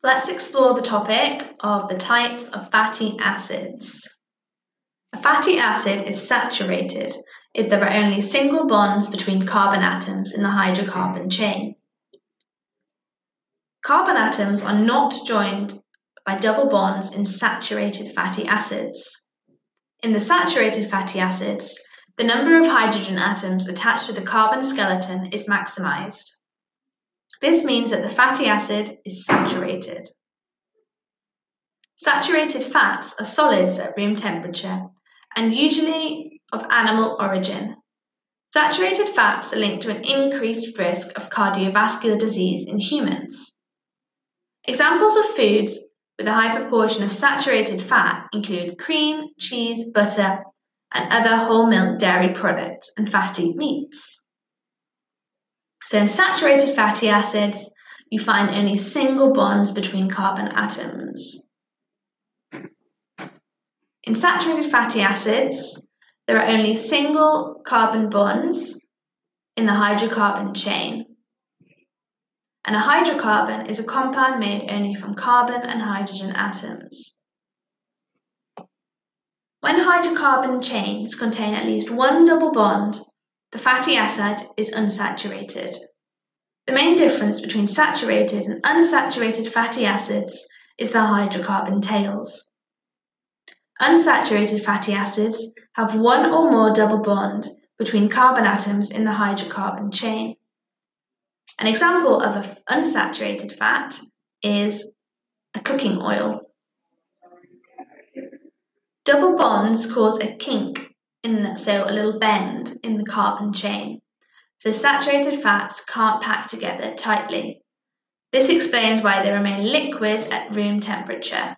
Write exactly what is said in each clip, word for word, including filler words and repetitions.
Let's explore the topic of the types of fatty acids. A fatty acid is saturated if there are only single bonds between carbon atoms in the hydrocarbon chain. Carbon atoms are not joined by double bonds in saturated fatty acids. In the saturated fatty acids, the number of hydrogen atoms attached to the carbon skeleton is maximized. This means that the fatty acid is saturated. Saturated fats are solids at room temperature and usually of animal origin. Saturated fats are linked to an increased risk of cardiovascular disease in humans. Examples of foods with a high proportion of saturated fat include cream, cheese, butter, and other whole milk dairy products and fatty meats. So in saturated fatty acids, you find only single bonds between carbon atoms. In saturated fatty acids, there are only single carbon bonds in the hydrocarbon chain. And a hydrocarbon is a compound made only from carbon and hydrogen atoms. When hydrocarbon chains contain at least one double bond, the fatty acid is unsaturated. The main difference between saturated and unsaturated fatty acids is the hydrocarbon tails. Unsaturated fatty acids have one or more double bonds between carbon atoms in the hydrocarbon chain. An example of an unsaturated fat is a cooking oil. Double bonds cause a kink, in, so a little bend in the carbon chain. So saturated fats can't pack together tightly. This explains why they remain liquid at room temperature.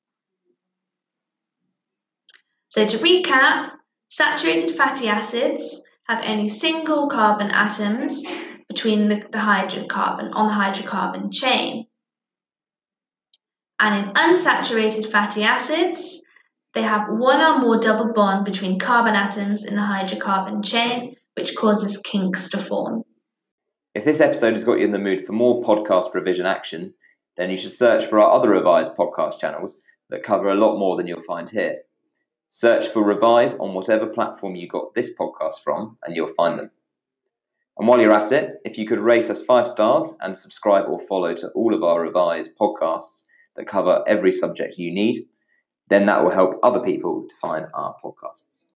So to recap, saturated fatty acids have only single carbon atoms between the, the hydrocarbon on the hydrocarbon chain. And in unsaturated fatty acids, they have one or more double bond between carbon atoms in the hydrocarbon chain, which causes kinks to form. If this episode has got you in the mood for more podcast revision action, then you should search for our other Revise podcast channels that cover a lot more than you'll find here. Search for Revise on whatever platform you got this podcast from, and you'll find them. And while you're at it, if you could rate us five stars and subscribe or follow to all of our Revise podcasts that cover every subject you need, then that will help other people to find our podcasts.